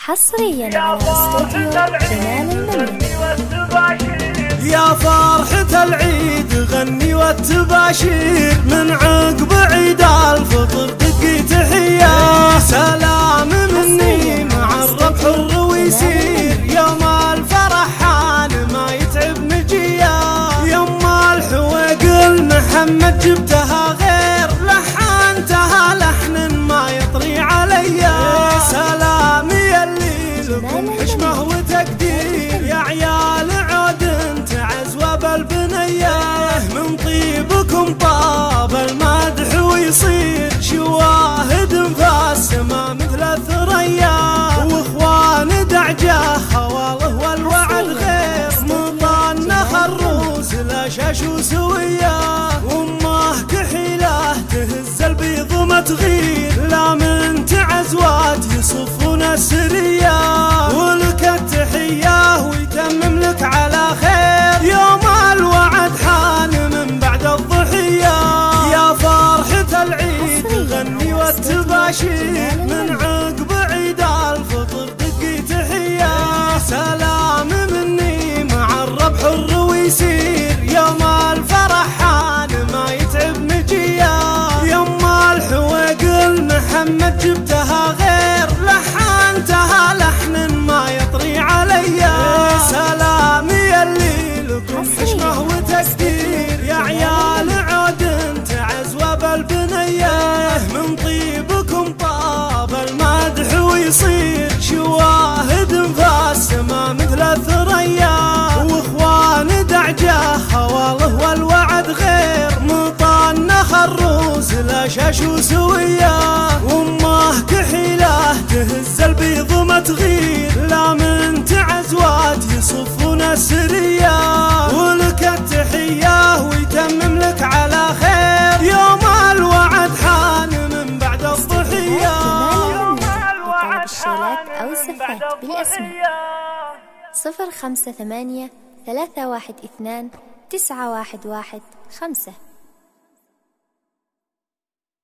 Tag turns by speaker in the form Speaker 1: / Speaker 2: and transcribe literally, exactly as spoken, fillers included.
Speaker 1: حصريا على استوديو جمال الملك.
Speaker 2: يا فرحة العيد غني والتباشير، من عقب عيد الفطر دقي تحية، سلام مني مع الربح الرويسير، يوم الفرح حال ما يتعب مجيه، يوم الحويق المحمد جبتها غير لحنتها لحن ما يطري علي، سلام يلي لكم حشمه وتقدير، يا عيال عود تعز وبالبنيه، من طيبكم طاب المدح ويصير، شواهد في السما مثل الثريا، واخوان دعجه خواله والوعد غير، مطنخ الروس الاشاش وسويه، وامه كحيله تهز البيض ما تغير، لا من تعزوات يصفون السريه، ولك التحيه ويتمم لك على خير، يوم الوعد حان من بعد الضحيه، يا فرحة العيد غني والتباشير، من عقب عيد الفطر دقي تحيه، سلام مني مع الربح الرويسير، يوم الفرح حان ما يتعب مجيه، يوم الحويق المحمد جبتها غير لحنتها لحن ما يطري علي، سلام يلي لكم حشمه وتقدير، يا عيال عود تعز وبالبنيه، من طيبكم طاب المدح ويصير، شواهد في السما مثل الثريا، واخوان دعجه خواله والوعد غير، مطنخ الروس الاشاش وسويه، وامه كحيله تهز البيض ما تغير، لا من تعزوات يصفون السريه، ولك التحيه ويتمم لك على خير، يوم الوعد حان من بعد الضحيه،
Speaker 1: يوم الوعد حان أو صفات بالأسماء صفر خمسة ثمانية ثلاثة واحد اثنان تسعة واحد واحد خمسة.